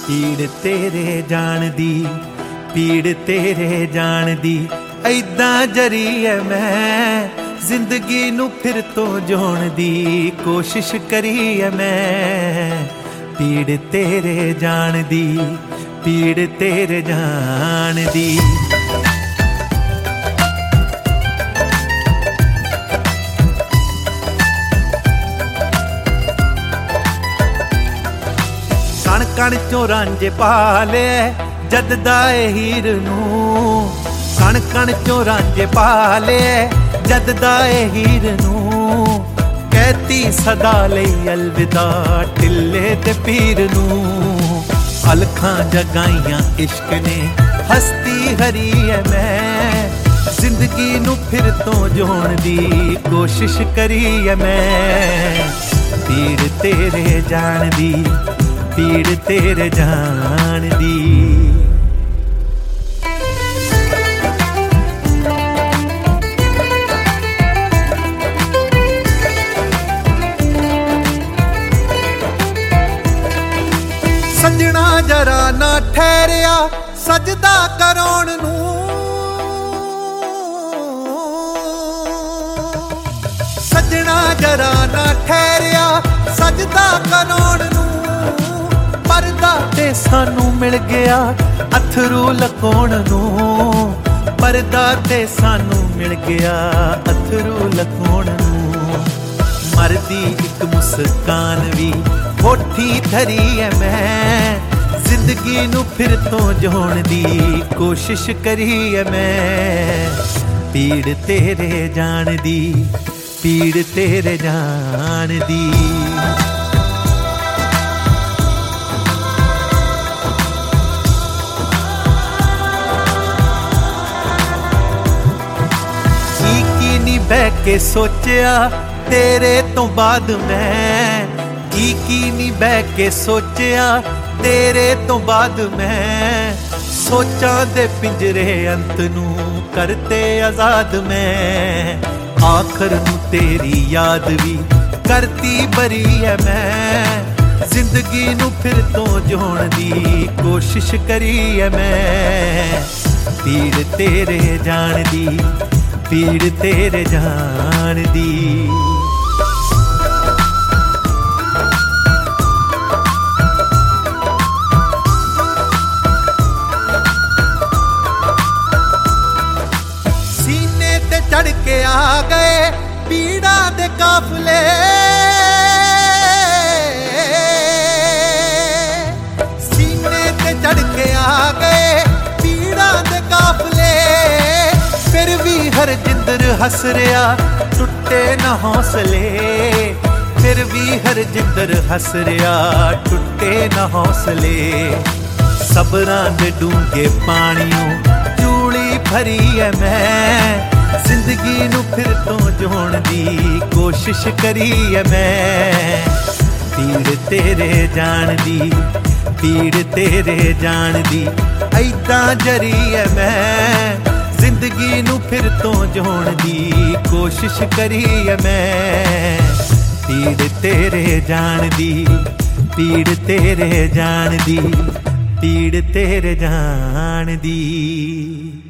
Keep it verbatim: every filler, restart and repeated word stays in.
ਪੀੜ ਤੇਰੇ ਜਾਣ ਦੀ, ਪੀੜ ਤੇਰੇ ਜਾਣ ਦੀ ਐਦਾਂ ਜਰੀ ਐ ਮੈਂ ਜ਼ਿੰਦਗੀ ਨੂੰ ਫਿਰ ਤੋਂ ਜਿਉਣ ਦੀ ਕੋਸ਼ਿਸ਼ ਕਰੀ ਐ ਮੈਂ। ਪੀੜ ਤੇਰੇ ਜਾਣ ਦੀ, ਪੀੜ ਤੇਰੇ ਜਾਣ ਦੀ। ਕਣ ਕਣ ਚੋਂ ਰਾਂਝੇ ਪਾ ਲਿਆ ਜਦ ਦਾ ਏ ਹੀਰ ਨੂੰ, ਕਣ ਕਣ ਚੋਂ ਰਾਂਝੇ ਪਾ ਲਿਆ ਜਦ ਦਾ ਏ ਹੀਰ ਨੂੰ। ਕਹਿਤੀ ਸਦਾ ਲਈ ਅਲਵਿਦਾ ਢਿੱਲੇ ਤੇ ਪੀਰ ਨੂੰ। ਅਲਖਾਂ ਜਗਾਈਆਂ ਇਸ਼ਕ ਨੇ ਹਸਤੀ ਹਰੀ ਐ ਮੈਂ ਜ਼ਿੰਦਗੀ ਨੂੰ ਫਿਰ ਤੋਂ ਜਿਉਣ ਦੀ ਕੋਸ਼ਿਸ਼ ਕਰੀ ਐ ਮੈਂ। ਪੀੜ ਤੇਰੇ ਜਾਣ ਦੀ, ਪੀੜ ਤੇਰੇ ਜਾਣ ਦੀ। ਸੱਜਣਾ ਜਰਾ ਨਾ ਠਹਿਰਿਆ ਸਜਦਾ ਕਰਾਉਣ ਨੂੰ, ਸੱਜਣਾ ਜਰਾ ਨਾ ਠਹਿਰਿਆ ਸਜਦਾ ਕਰਾਉਣ ਨੂੰ। ਪਰਦਾ ਤੇ ਸਾਨੂੰ ਮਿਲ ਗਿਆ ਅਥਰੂ ਲਕਾਉਣ ਨੂੰ, ਪਰਦਾ ਤੇ ਸਾਨੂੰ ਮਿਲ ਗਿਆ ਅਥਰੂ ਲਕਾਉਣ ਨੂੰ। ਮਰਦੀ ਇੱਕ ਮੁਸਕਾਨ ਵੀ ਹੋਠੀ ਧਰੀ ਐ ਮੈਂ ਜ਼ਿੰਦਗੀ ਨੂੰ ਫਿਰ ਤੋਂ ਜਿਉਣ ਦੀ ਕੋਸ਼ਿਸ਼ ਕਰੀ ਐ ਮੈਂ। ਪੀੜ ਤੇਰੇ ਜਾਣ ਦੀ, ਪੀੜ ਤੇਰੇ ਜਾਣ ਦੀ। ਬਹਿ ਕੇ ਸੋਚਿਆ ਤੇਰੇ ਤੋਂ ਬਾਅਦ ਮੈਂ, ਕੀ ਕੀ ਨੀ ਬਹਿ ਕੇ ਸੋਚਿਆ ਤੇਰੇ ਤੋਂ ਬਾਅਦ ਮੈਂ। ਸੋਚਾਂ ਦੇ ਪਿੰਜਰੇ ਅੰਤ ਨੂੰ ਕਰਤੇ ਆਜ਼ਾਦ ਮੈਂ। ਆਖਰ ਨੂੰ ਤੇਰੀ ਯਾਦ ਵੀ ਕਰਤੀ ਬਰੀ ਐ ਮੈਂ ਜ਼ਿੰਦਗੀ ਨੂੰ ਫਿਰ ਤੋਂ ਜਿਉਣ ਦੀ ਕੋਸ਼ਿਸ਼ ਕਰੀ ਐ ਮੈਂ। ਪੀੜ ਤੇਰੇ ਜਾਣ ਦੀ, ਪੀੜ ਤੇਰੇ ਜਾਣ ਦੀ। ਸੀਨੇ ਤੇ ਚੜ ਕੇ ਆ ਗਏ ਪੀੜਾਂ ਦੇ ਕਾਫਲੇ, ਸੀਨੇ ਤੇ ਚੜ ਕੇ ਆ ਗਏ ਪੀੜਾਂ ਦੇ ਕਾਫਲੇ। ਫਿਰ ਵੀ ਹਰਜਿੰਦਰ ਹੱਸ ਰਿਹਾ ਟੁੱਟੇ ਨਾ ਹੌਸਲੇ, ਫਿਰ ਵੀ ਹਰਜਿੰਦਰ ਹੱਸ ਰਿਹਾ ਟੁੱਟੇ ਨਾ ਹੌਸਲੇ। ਸਬਰਾਂ ਦੇ ਡੂੰਘੇ ਪਾਣੀਓ ਚੂਲੀ ਭਰੀ ਐ ਮੈਂ ਜ਼ਿੰਦਗੀ ਨੂੰ ਫਿਰ ਤੋਂ ਜਿਉਣ ਦੀ ਕੋਸ਼ਿਸ਼ ਕਰੀ ਐ ਮੈਂ। ਪੀੜ ਤੇਰੇ ਜਾਣ ਦੀ, ਪੀੜ ਤੇਰੇ ਜਾਣ ਦੀ ਐਦਾਂ ਜਰੀ ਐ ਮੈਂ ਜ਼ਿੰਦਗੀ ਨੂੰ ਫਿਰ ਤੋਂ ਜਿਉਣ ਦੀ ਕੋਸ਼ਿਸ਼ ਕਰੀ ਐ ਮੈਂ। ਪੀੜ ਤੇਰੇ ਜਾਣ ਦੀ, ਪੀੜ ਤੇਰੇ ਜਾਣ ਦੀ, ਪੀੜ ਤੇਰੇ ਜਾਣ ਦੀ।